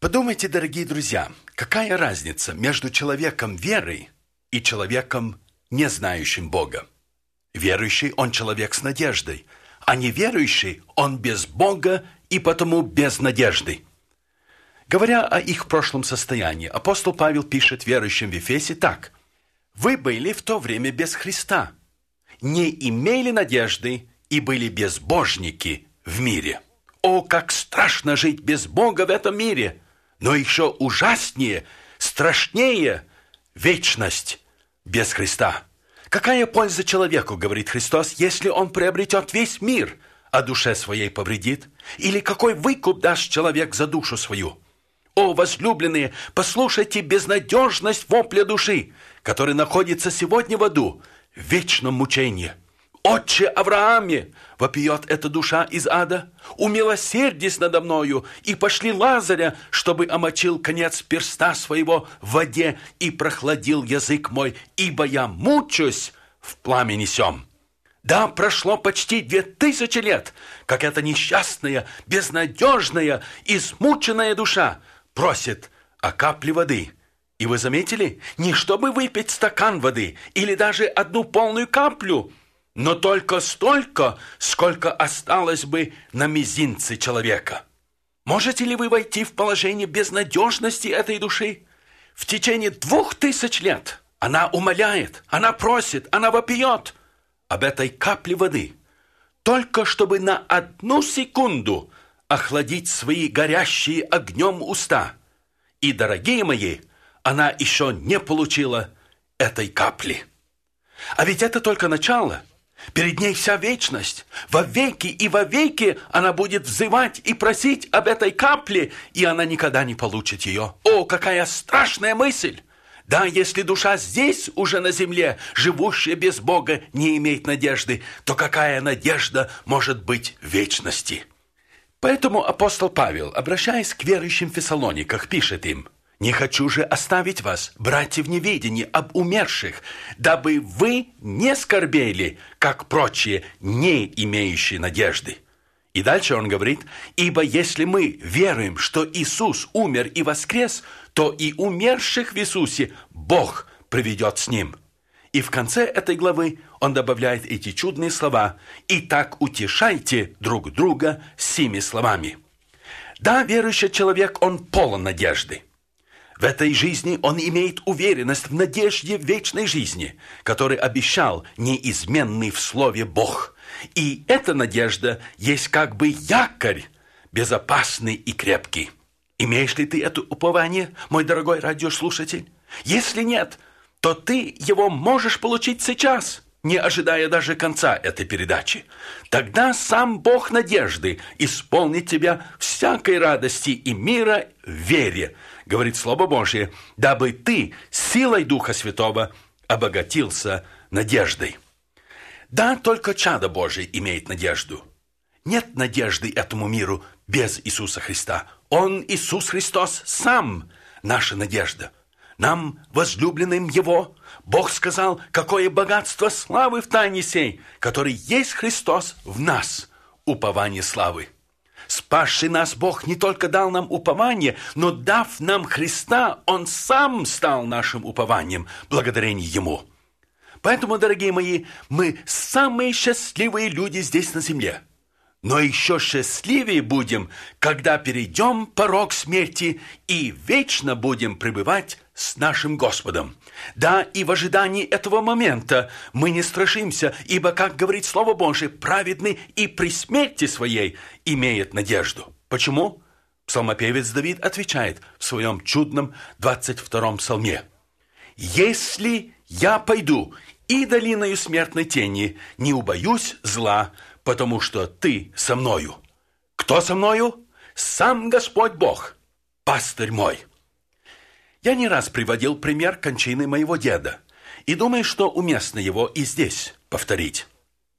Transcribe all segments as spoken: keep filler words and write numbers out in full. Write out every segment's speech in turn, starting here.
Подумайте, дорогие друзья, какая разница между человеком веры и человеком, не знающим Бога? Верующий – он человек с надеждой, а неверующий – он без Бога и потому без надежды. Говоря о их прошлом состоянии, апостол Павел пишет верующим в Ефесе так: «Вы были в то время без Христа, не имели надежды и были безбожники в мире». О, как страшно жить без Бога в этом мире! Но еще ужаснее, страшнее вечность без Христа. Какая польза человеку, говорит Христос, если он приобретет весь мир, а душе своей повредит? Или какой выкуп даст человек за душу свою? О, возлюбленные, послушайте безнадежность вопля души, который находится сегодня в аду, в вечном мучении. «Отче Аврааме!» — вопиет эта душа из ада. «Умилосердись надо мною, и пошли Лазаря, чтобы омочил конец перста своего в воде и прохладил язык мой, ибо я мучусь в пламени сем». Да, прошло почти две тысячи лет, как эта несчастная, безнадежная, измученная душа просит о капле воды. И вы заметили, не чтобы выпить стакан воды или даже одну полную каплю, но только столько, сколько осталось бы на мизинце человека. Можете ли вы войти в положение безнадежности этой души? В течение двух тысяч лет она умоляет, она просит, она вопиет об этой капле воды, только чтобы на одну секунду охладить свои горящие огнем уста. И, дорогие мои, она еще не получила этой капли. А ведь это только начало. Перед ней вся вечность. Во веки и во веки она будет взывать и просить об этой капле, и она никогда не получит ее. О, какая страшная мысль! Да, если душа здесь, уже на земле, живущая без Бога, не имеет надежды, то какая надежда может быть в вечности? Поэтому апостол Павел, обращаясь к верующим в Фессалониках, пишет им: «Не хочу же оставить вас, братья, в неведении об умерших, дабы вы не скорбели, как прочие, не имеющие надежды». И дальше он говорит: «Ибо если мы веруем, что Иисус умер и воскрес, то и умерших в Иисусе Бог приведет с Ним». И в конце этой главы он добавляет эти чудные слова: «Итак, утешайте друг друга сими словами». Да, верующий человек, он полон надежды. В этой жизни он имеет уверенность в надежде вечной жизни, который обещал неизменный в слове Бог. И эта надежда есть как бы якорь, безопасный и крепкий. Имеешь ли ты это упование, мой дорогой радиослушатель? Если нет, то ты его можешь получить сейчас, не ожидая даже конца этой передачи. Тогда сам Бог надежды исполнит тебя всякой радости и мира в вере, говорит Слово Божие, дабы ты силой Духа Святого обогатился надеждой. Да, только чадо Божие имеет надежду. Нет надежды этому миру без Иисуса Христа. Он, Иисус Христос, сам наша надежда. Нам, возлюбленным Его, Бог сказал, какое богатство славы в тайне сей, который есть Христос в нас, упование славы. Спасший нас Бог не только дал нам упование, но, дав нам Христа, Он сам стал нашим упованием, благодарение Ему. Поэтому, дорогие мои, мы самые счастливые люди здесь на земле. Но еще счастливее будем, когда перейдем порог смерти и вечно будем пребывать с нашим Господом. Да, и в ожидании этого момента мы не страшимся, ибо, как говорит Слово Божие, праведный и при смерти своей имеет надежду. Почему? Псалмопевец Давид отвечает в своем чудном двадцать втором псалме: «Если я пойду и долиною смертной тени, не убоюсь зла, потому что ты со мною». Кто со мною? Сам Господь Бог, пастырь мой. Я не раз приводил пример кончины моего деда, и думаю, что уместно его и здесь повторить.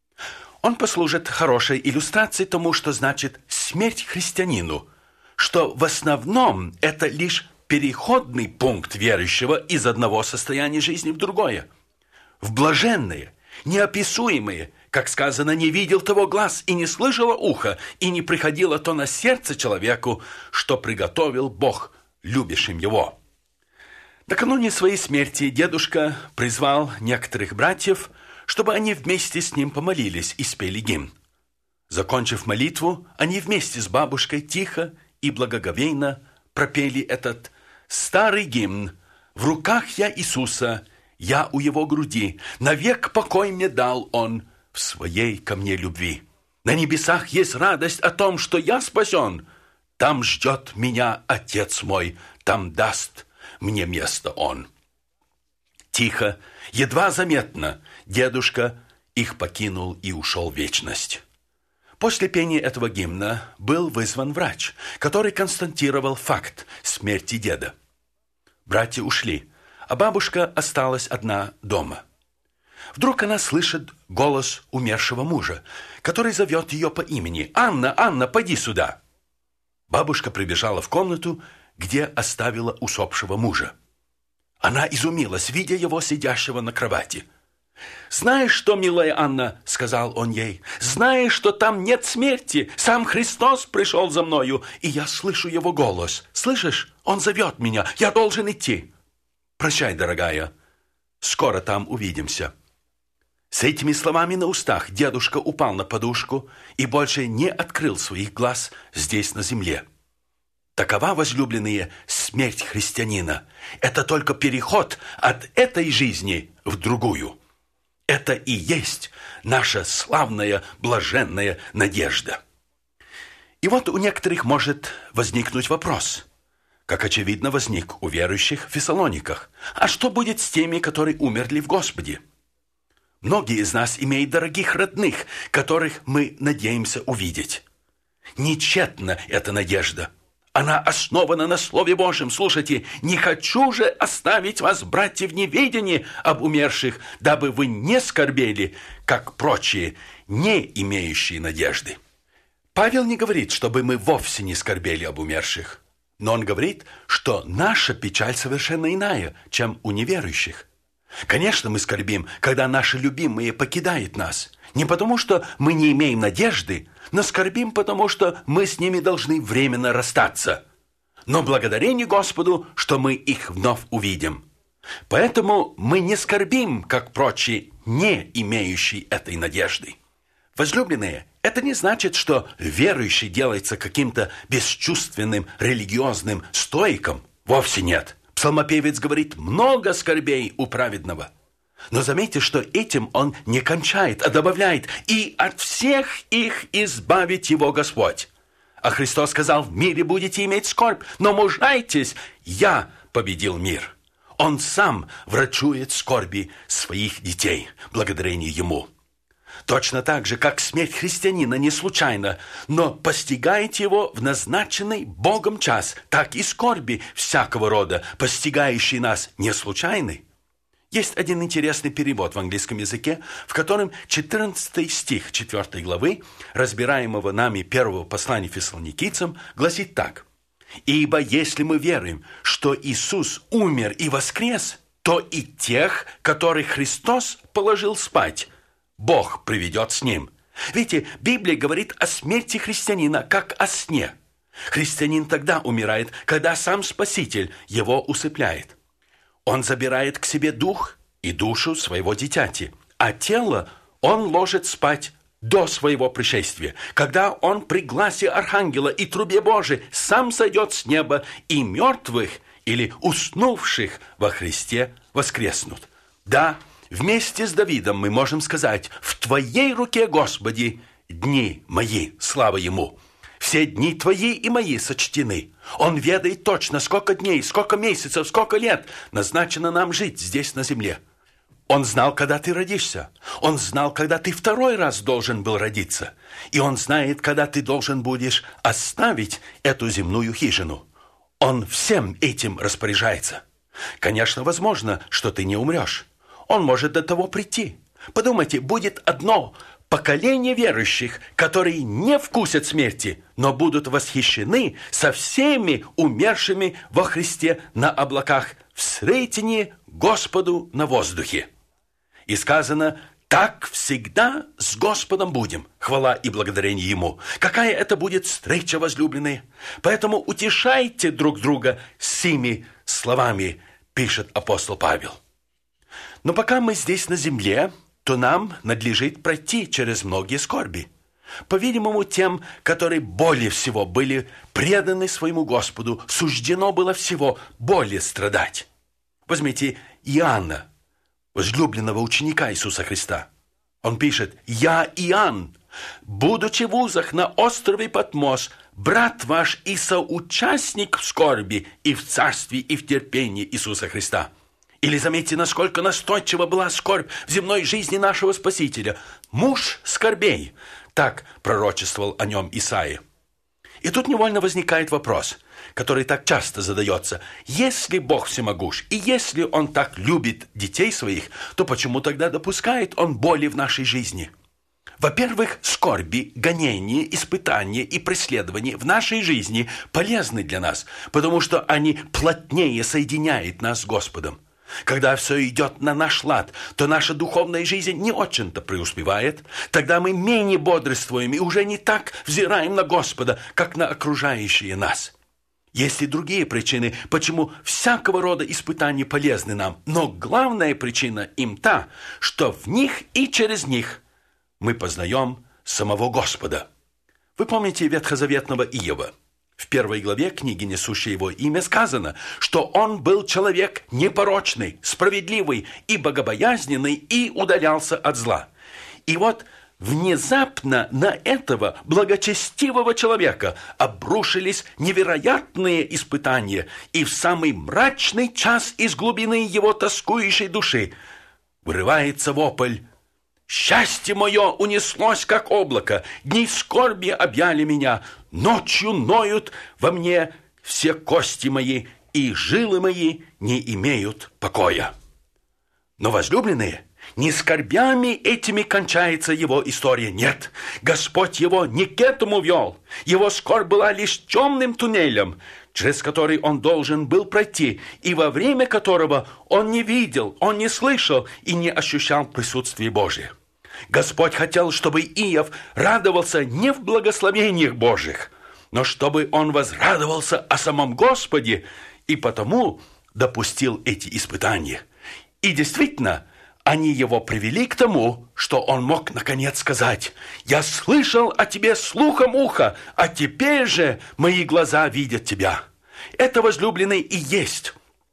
Он послужит хорошей иллюстрацией тому, что значит смерть христианину, что в основном это лишь переходный пункт верующего из одного состояния жизни в другое, в блаженное, неописуемое, Как сказано, не видел того глаз, и не слышало ухо, и не приходило то на сердце человеку, что приготовил Бог любящим его. Накануне своей смерти дедушка призвал некоторых братьев, чтобы они вместе с ним помолились и спели гимн. Закончив молитву, они вместе с бабушкой тихо и благоговейно пропели этот старый гимн: «В руках я Иисуса, я у его груди, навек покой мне дал он в своей ко мне любви. На небесах есть радость о том, что я спасен. Там ждет меня Отец мой, там даст мне место он». Тихо, едва заметно, дедушка их покинул и ушел в вечность. После пения этого гимна был вызван врач, который констатировал факт смерти деда. Братья ушли, а бабушка осталась одна дома. Вдруг она слышит голос умершего мужа, который зовет ее по имени: «Анна, Анна, поди сюда!» Бабушка прибежала в комнату, где оставила усопшего мужа. Она изумилась, видя его сидящего на кровати. «Знаешь что, милая Анна, — сказал он ей, — знаешь, что там нет смерти? Сам Христос пришел за мною, и я слышу его голос. Слышишь? Он зовет меня, я должен идти. Прощай, дорогая, скоро там увидимся». С этими словами на устах дедушка упал на подушку и больше не открыл своих глаз здесь на земле. Такова, возлюбленные, смерть христианина. Это только переход от этой жизни в другую. Это и есть наша славная, блаженная надежда. И вот у некоторых может возникнуть вопрос, как очевидно возник у верующих в Фессалониках: а что будет с теми, которые умерли в Господе? Многие из нас имеют дорогих родных, которых мы надеемся увидеть. Нечетна эта надежда. Она основана на Слове Божьем. Слушайте, «Не хочу же оставить вас, братья, в неведении об умерших, дабы вы не скорбели, как прочие, не имеющие надежды». Павел не говорит, чтобы мы вовсе не скорбели об умерших, но он говорит, что наша печаль совершенно иная, чем у неверующих. Конечно, мы скорбим, когда наши любимые покидают нас. Не потому, что мы не имеем надежды, но скорбим, потому что мы с ними должны временно расстаться. Но благодарение Господу, что мы их вновь увидим. Поэтому мы не скорбим, как прочие, не имеющие этой надежды. Возлюбленные, это не значит, что верующий делается каким-то бесчувственным религиозным стоиком. Вовсе нет. Псалмопевец говорит: много скорбей у праведного. Но заметьте, что этим он не кончает, а добавляет: и от всех их избавит его Господь. А Христос сказал: в мире будете иметь скорбь, но мужайтесь, я победил мир. Он сам врачует скорби своих детей, благодарение Ему. Точно так же, как смерть христианина не случайна, но постигает его в назначенный Богом час, так и скорби всякого рода, постигающие нас, не случайны. Есть один интересный перевод в английском языке, в котором четырнадцатый стих четвёртой главы, разбираемого нами первого послания Фессалоникийцам, гласит так: «Ибо если мы веруем, что Иисус умер и воскрес, то и тех, которых Христос положил спать, Бог приведет с Ним». Видите, Библия говорит о смерти христианина, как о сне. Христианин тогда умирает, когда сам Спаситель его усыпляет. Он забирает к себе дух и душу своего дитяти, а тело он ложит спать до своего пришествия, когда он при гласе архангела и трубе Божией сам сойдет с неба, и мертвых или уснувших во Христе воскреснут. Да, вместе с Давидом мы можем сказать: «В Твоей руке, Господи, дни мои, слава Ему». Все дни твои и мои сочтены. Он ведает точно, сколько дней, сколько месяцев, сколько лет назначено нам жить здесь на земле. Он знал, когда ты родишься. Он знал, когда ты второй раз должен был родиться. И он знает, когда ты должен будешь оставить эту земную хижину. Он всем этим распоряжается. Конечно, возможно, что ты не умрешь. Он может до того прийти. Подумайте, будет одно поколение верующих, которые не вкусят смерти, но будут восхищены со всеми умершими во Христе на облаках в сретении Господу на воздухе. И сказано: Так всегда с Господом будем. Хвала и благодарение Ему. Какая это будет встреча, возлюбленные? Поэтому утешайте друг друга сими словами, пишет апостол Павел. Но пока мы здесь на земле, то нам надлежит пройти через многие скорби. По-видимому, тем, которые более всего были преданы своему Господу, суждено было всего более страдать. Возьмите Иоанна, возлюбленного ученика Иисуса Христа. Он пишет: «Я, Иоанн, будучи в узах на острове Патмос, брат ваш и соучастник в скорби и в царстве и в терпении Иисуса Христа». Или заметьте, насколько настойчива была скорбь в земной жизни нашего Спасителя. «Муж скорбей», так пророчествовал о нем Исаия. И тут невольно возникает вопрос, который так часто задается. Если Бог всемогущ, и если Он так любит детей своих, то почему тогда допускает Он боли в нашей жизни? Во-первых, скорби, гонения, испытания и преследования в нашей жизни полезны для нас, потому что они плотнее соединяют нас с Господом. Когда все идет на наш лад, то наша духовная жизнь не очень-то преуспевает. Тогда мы менее бодрствуем и уже не так взираем на Господа, как на окружающие нас. Есть и другие причины, почему всякого рода испытания полезны нам. Но главная причина им та, что в них и через них мы познаем самого Господа. Вы помните ветхозаветного Иова? В первой главе книги, несущей его имя, сказано, что он был человек непорочный, справедливый и богобоязненный и удалялся от зла. И вот внезапно на этого благочестивого человека обрушились невероятные испытания, и в самый мрачный час из глубины его тоскующей души вырывается вопль: «Счастье мое унеслось, как облако, дни скорби объяли меня, ночью ноют во мне все кости мои, и жилы мои не имеют покоя». Но, возлюбленные, не скорбями этими кончается его история, нет. Господь его не к этому вел. Его скорбь была лишь темным туннелем, через который он должен был пройти, и во время которого он не видел, он не слышал и не ощущал присутствие Божие. Господь хотел, чтобы Иов радовался не в благословениях Божьих, но чтобы он возрадовался о самом Господе, и потому допустил эти испытания. И действительно, они его привели к тому, что он мог наконец сказать: «Я слышал о тебе слухом уха, а теперь же мои глаза видят тебя». Это, возлюбленный, и есть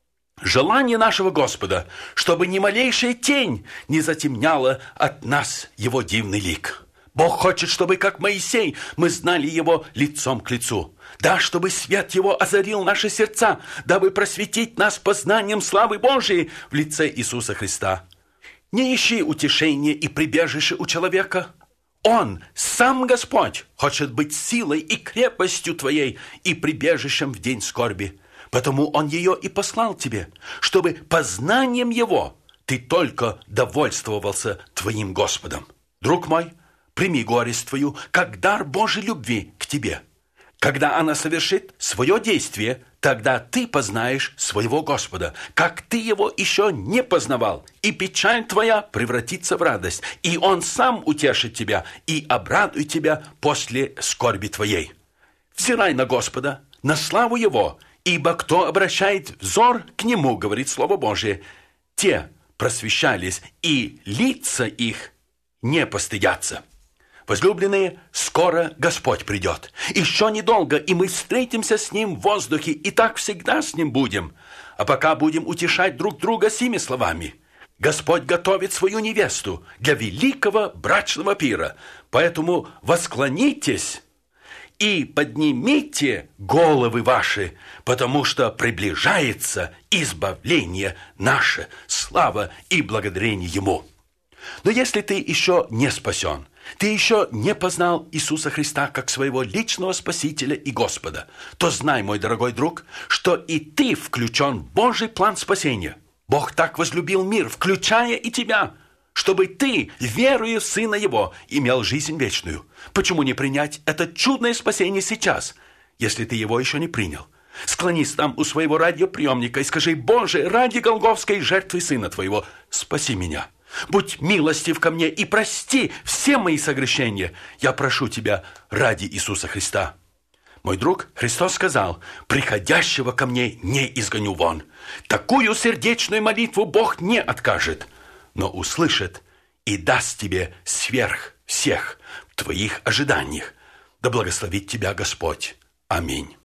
желание нашего Господа, чтобы ни малейшая тень не затемняла от нас Его дивный лик. Бог хочет, чтобы, как Моисей, мы знали Его лицом к лицу. Да, чтобы свет Его озарил наши сердца, дабы просветить нас познанием славы Божией в лице Иисуса Христа. Не ищи утешения и прибежища у человека. Он, сам Господь, хочет быть силой и крепостью твоей и прибежищем в день скорби. Потому Он ее и послал тебе, чтобы познанием Его ты только довольствовался твоим Господом. Друг мой, прими горесть твою, как дар Божьей любви к тебе. Когда она совершит свое действие, тогда ты познаешь своего Господа, как ты Его еще не познавал, и печаль твоя превратится в радость, и Он сам утешит тебя и обрадует тебя после скорби твоей. Взирай на Господа, на славу Его, ибо кто обращает взор к Нему, говорит Слово Божие, те просвещались, и лица их не постыдятся. Возлюбленные, скоро Господь придет. Еще недолго, и мы встретимся с Ним в воздухе, и так всегда с Ним будем. А пока будем утешать друг друга сими словами. Господь готовит свою невесту для великого брачного пира, поэтому восклонитесь и поднимите головы ваши, потому что приближается избавление наше, слава и благодарение Ему. Но если ты еще не спасен, ты еще не познал Иисуса Христа как своего личного Спасителя и Господа, то знай, мой дорогой друг, что и ты включен в Божий план спасения. Бог так возлюбил мир, включая и тебя, чтобы ты, веруя в Сына Его, имел жизнь вечную. Почему не принять это чудное спасение сейчас, если ты его еще не принял? Склонись там у своего радиоприемника и скажи: «Боже, ради голгофской жертвы Сына Твоего, спаси меня». Будь милостив ко мне и прости все мои согрешения. Я прошу тебя ради Иисуса Христа. Мой друг, Христос сказал: приходящего ко мне не изгоню вон. Такую сердечную молитву Бог не откажет, но услышит и даст тебе сверх всех твоих ожиданиях. Да благословит тебя Господь. Аминь.